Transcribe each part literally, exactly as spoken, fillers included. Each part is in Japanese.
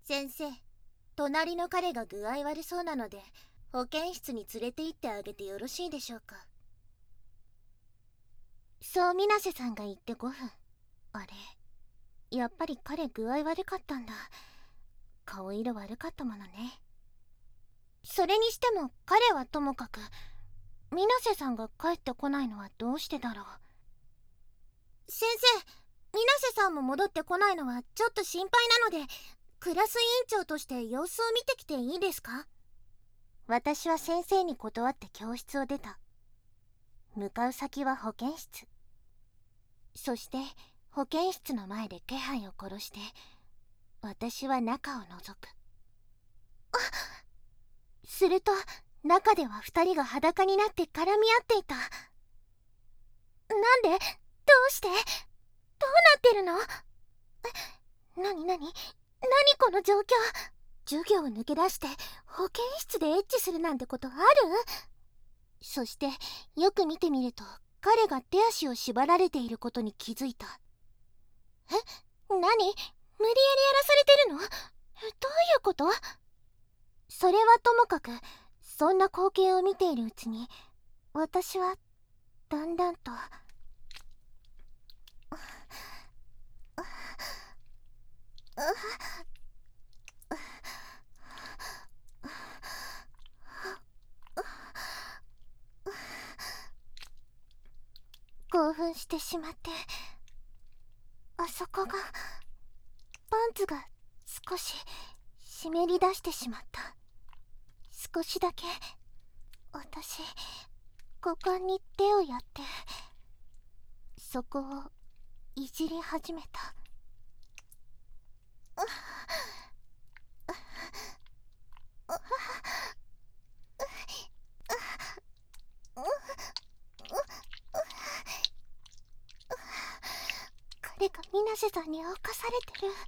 先生、隣の彼が具合悪そうなので保健室に連れて行ってあげてよろしいでしょうか。 そう水瀬さんが言ってごふん。あれ、やっぱり彼具合悪かったんだ。顔色悪かったものね。それにしても彼はともかく、水瀬さんが帰ってこないのはどうしてだろう。 先生、水瀬さんも戻ってこないのはちょっと心配なので、クラス委員長として様子を見てきていいですか？ 私は先生に断って教室を出た。向かう先は保健室。そして保健室の前で気配を殺して、私は中を覗く。あっ！すると中では二人が裸になって絡み合っていた。なんで？どうして？どうなってるの？え、なになに？なにこの状況？授業を抜け出して保健室でエッチするなんてことある？そしてよく見てみると彼が手足を縛られていることに気づいた。え？何？無理やりやらされてるの？どういうこと？それはともかく、そんな光景を見ているうちに私はだんだんと興奮してしまって、あそこがパンツが少し湿り出してしまった。少しだけ私股間に手をやってそこをいじり始めた。彼が水瀬さんに侵されてる。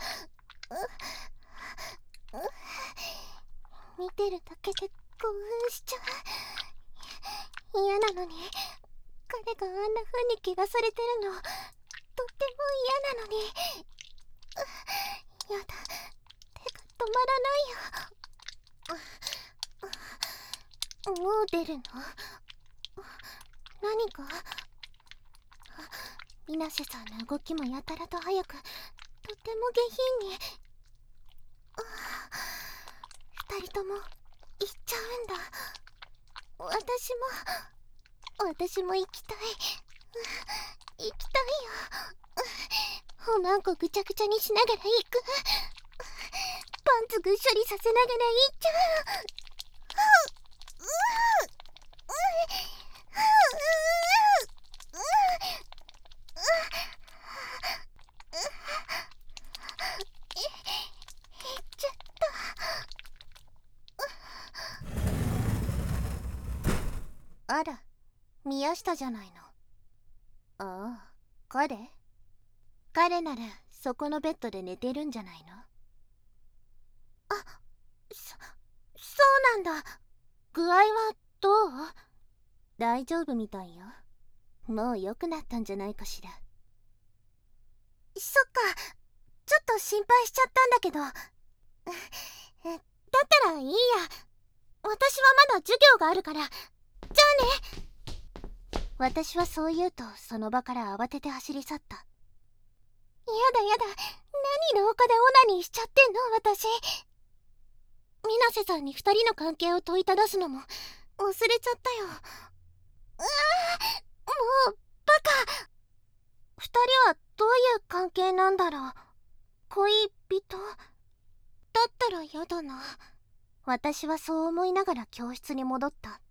見てるだけで興奮しちゃう。嫌なのに彼があんな風に怪我されてるのとっても嫌なのに。やだ、手が止まらないよ。もう出るの？何か？水瀬さんの動きもやたらと速く、とても下品に。二人とも行っちゃうんだ。私も私も行きたい。行きたいよ。おまんこぐちゃぐちゃにしながら行く。パンツぐっしょりさせながら行っちゃう。あら、宮下じゃないの。ああ、彼？彼ならそこのベッドで寝てるんじゃないの？あ、そ、そうなんだ。具合はどう？大丈夫みたいよ。もう良くなったんじゃないかしら。そっか、ちょっと心配しちゃったんだけど。だったらいいや。私はまだ授業があるから。じゃあね。私はそう言うとその場から慌てて走り去った。やだやだ、何廊下でオナニーしちゃってんの私。水瀬さんに二人の関係を問いただすのも忘れちゃったよ。うわあ、もうバカ。二人はどういう関係なんだろう。恋人だったらやだな。私はそう思いながら教室に戻った。